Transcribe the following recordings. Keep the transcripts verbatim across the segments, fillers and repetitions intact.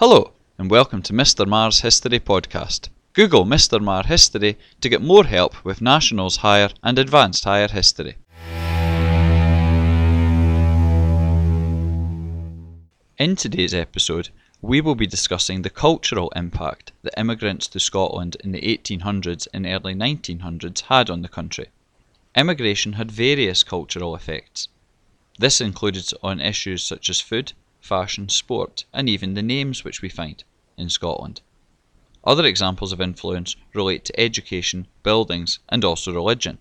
Hello, and welcome to Mister Marr's History Podcast. Google Mister Marr History to get more help with Nationals Higher and Advanced Higher History. In today's episode, we will be discussing the cultural impact that immigrants to Scotland in the eighteen hundreds and early nineteen hundreds had on the country. Immigration had various cultural effects. This included on issues such as food, fashion, sport, and even the names which we find in Scotland. Other examples of influence relate to education, buildings, and also religion.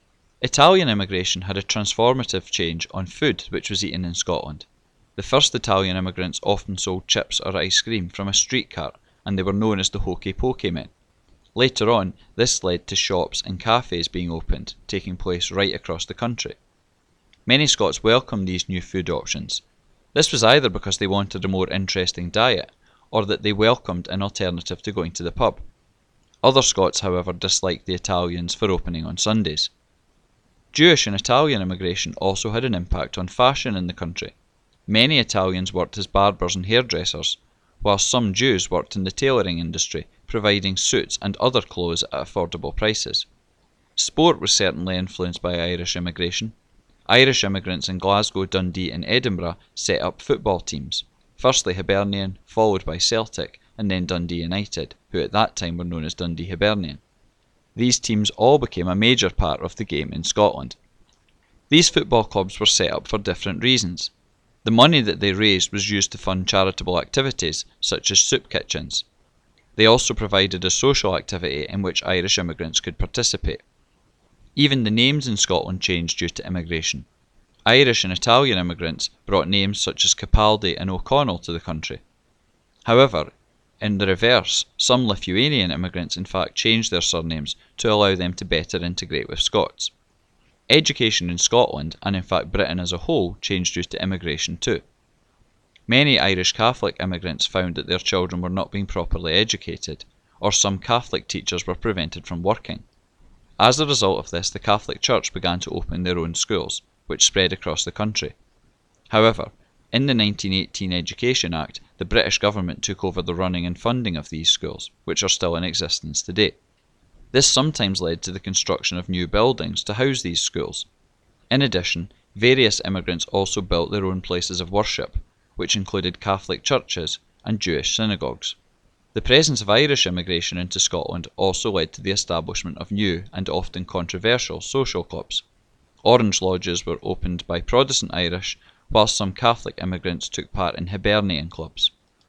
Italian immigration had a transformative change on food which was eaten in Scotland. The first Italian immigrants often sold chips or ice cream from a street cart, and they were known as the Hokey Pokey men. Later on, this led to shops and cafes being opened, taking place right across the country. Many Scots welcomed these new food options. This was either because they wanted a more interesting diet, or that they welcomed an alternative to going to the pub. Other Scots, however, disliked the Italians for opening on Sundays. Jewish and Italian immigration also had an impact on fashion in the country. Many Italians worked as barbers and hairdressers, while some Jews worked in the tailoring industry, providing suits and other clothes at affordable prices. Sport was certainly influenced by Irish immigration. Irish immigrants in Glasgow, Dundee and Edinburgh set up football teams, firstly Hibernian, followed by Celtic, and then Dundee United, who at that time were known as Dundee Hibernian. These teams all became a major part of the game in Scotland. These football clubs were set up for different reasons. The money that they raised was used to fund charitable activities, such as soup kitchens. They also provided a social activity in which Irish immigrants could participate. Even the names in Scotland changed due to immigration. Irish and Italian immigrants brought names such as Capaldi and O'Connell to the country. However, in the reverse, some Lithuanian immigrants in fact changed their surnames to allow them to better integrate with Scots. Education in Scotland, and in fact Britain as a whole, changed due to immigration too. Many Irish Catholic immigrants found that their children were not being properly educated, or some Catholic teachers were prevented from working. As a result of this, the Catholic Church began to open their own schools, which spread across the country. However, in the nineteen eighteen Education Act, the British government took over the running and funding of these schools, which are still in existence today. This sometimes led to the construction of new buildings to house these schools. In addition, various immigrants also built their own places of worship, which included Catholic churches and Jewish synagogues. The presence of Irish immigration into Scotland also led to the establishment of new and often controversial social clubs. Orange lodges were opened by Protestant Irish, while some Catholic immigrants took part in Hibernian clubs.